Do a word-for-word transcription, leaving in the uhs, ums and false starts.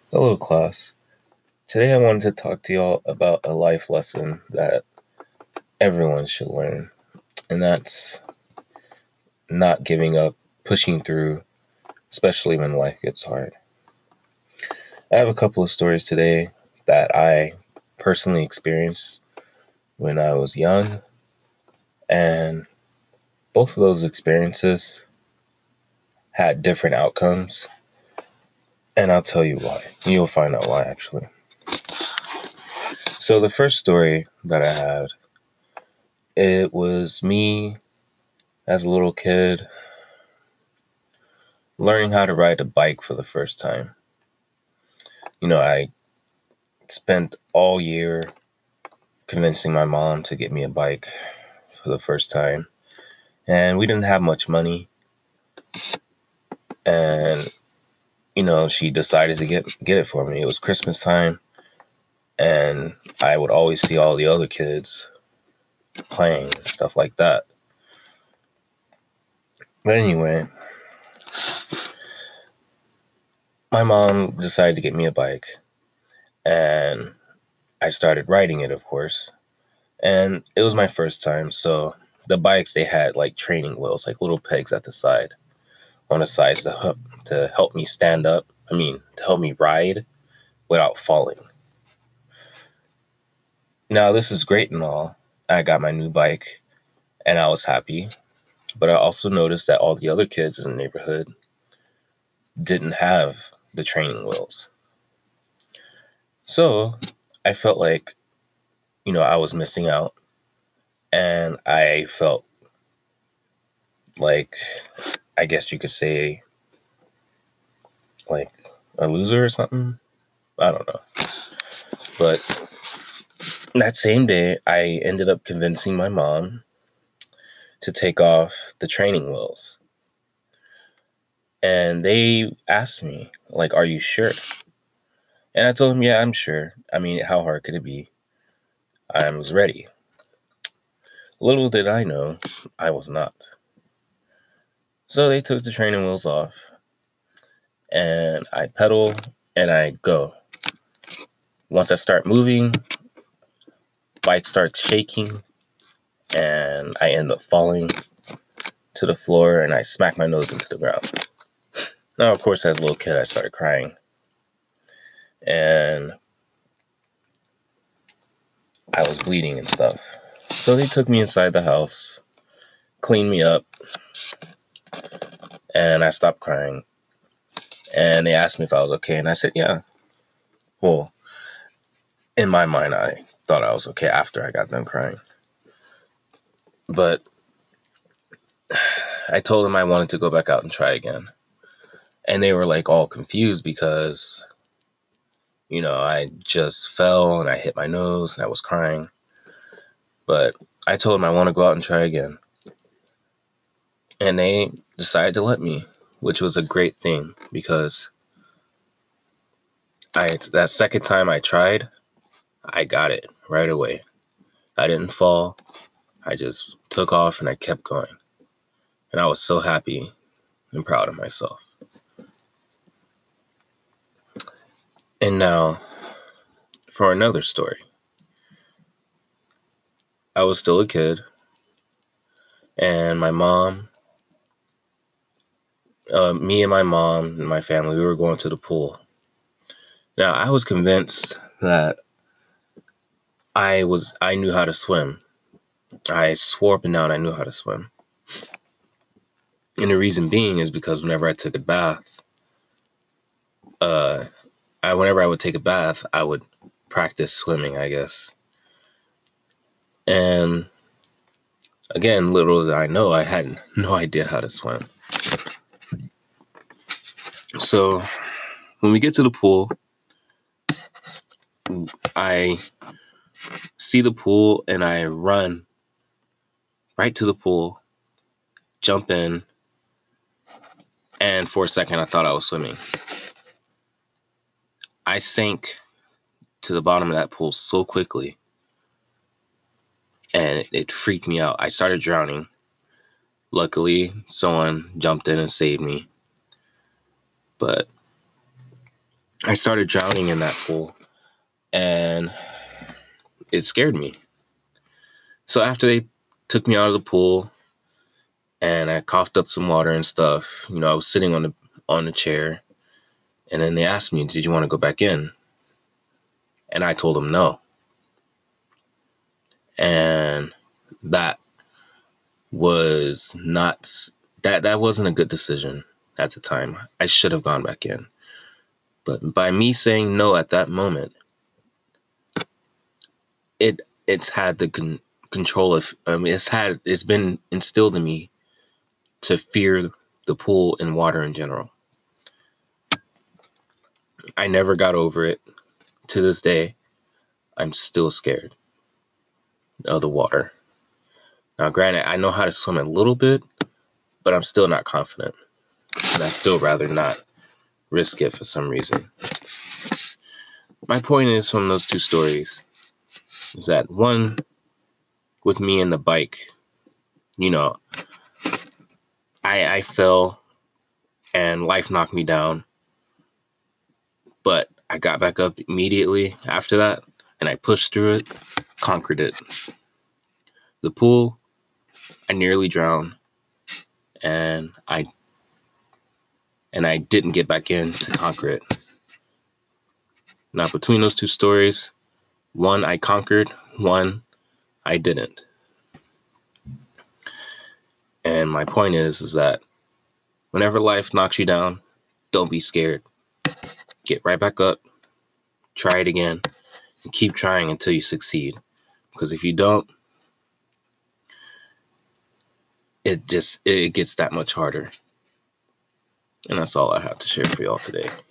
Hello, class. Today I wanted to talk to y'all about a life lesson that everyone should learn, and that's not giving up, pushing through, especially when life gets hard. I have a couple of stories today that I personally experienced when I was young, and both of those experiences had different outcomes, and I'll tell you why. You'll find out why, actually. So the first story that I had, it was me as a little kid learning how to ride a bike for the first time. You know, I spent all year convincing my mom to get me a bike for the first time. And we didn't have much money. And, you know, she decided to get get it for me. It was Christmas time. And I would always see all the other kids playing, stuff like that. But anyway, my mom decided to get me a bike. And I started riding it, of course. And it was my first time, so the bikes, they had like training wheels, like little pegs at the side, on the sides to help, to help me stand up. I mean, to help me ride without falling. Now, this is great and all. I got my new bike and I was happy, but I also noticed that all the other kids in the neighborhood didn't have the training wheels. So I felt like, you know, I was missing out, and I felt like, I guess you could say, like a loser or something. I don't know. But that same day, I ended up convincing my mom to take off the training wheels. And they asked me, like, are you sure? And I told them, yeah, I'm sure. I mean, how hard could it be? I was ready. Little did I know, I was not. So they took the training wheels off, and I pedal and I go. Once I start moving, bike starts shaking, and I end up falling to the floor, and I smack my nose into the ground. Now, of course, as a little kid, I started crying, and I was bleeding and stuff. So they took me inside the house, cleaned me up, and I stopped crying. And they asked me if I was okay, and I said, yeah. Well, in my mind, I thought I was okay after I got done crying. But I told them I wanted to go back out and try again. And they were like all confused because, you know, I just fell and I hit my nose and I was crying. But I told them I want to go out and try again. And they decided to let me, which was a great thing because I that second time I tried, I got it right away. I didn't fall. I just took off and I kept going. And I was so happy and proud of myself. And now, for another story. I was still a kid, and my mom, uh, me and my mom and my family, we were going to the pool. Now, I was convinced that I was I knew how to swim. I swore up and down I knew how to swim. And the reason being is because whenever I took a bath, uh, I whenever I would take a bath, I would practice swimming, I guess. And again, little did I know, I had no idea how to swim. So when we get to the pool, I see the pool and I run right to the pool, jump in, and for a second I thought I was swimming. I sank to the bottom of that pool so quickly, and it, it freaked me out. I started drowning. Luckily, someone jumped in and saved me. But I started drowning in that pool, and it scared me. So after they took me out of the pool and I coughed up some water and stuff, you know, I was sitting on the on the chair, and then they asked me, "Did you want to go back in?" And I told them no. And that was not that that wasn't a good decision at the time. I should have gone back in. But by me saying no at that moment, it it's had the con- control of I mean it's had it's been instilled in me to fear the pool and water in general. I never got over it. To this day, I'm still scared of the water. Now, granted, I know how to swim a little bit, but I'm still not confident. And I'd still rather not risk it for some reason. My point is from those two stories is that one, with me and the bike, you know, I, I fell and life knocked me down, but I got back up immediately after that and I pushed through it, conquered it. The pool, I nearly drowned, and I and I didn't get back in to conquer it. Now, between those two stories, one I conquered, one I didn't. And my point is, is that whenever life knocks you down, don't be scared. Get right back up, try it again, and keep trying until you succeed. Because if you don't, it just it gets that much harder. And that's all I have to share for y'all today.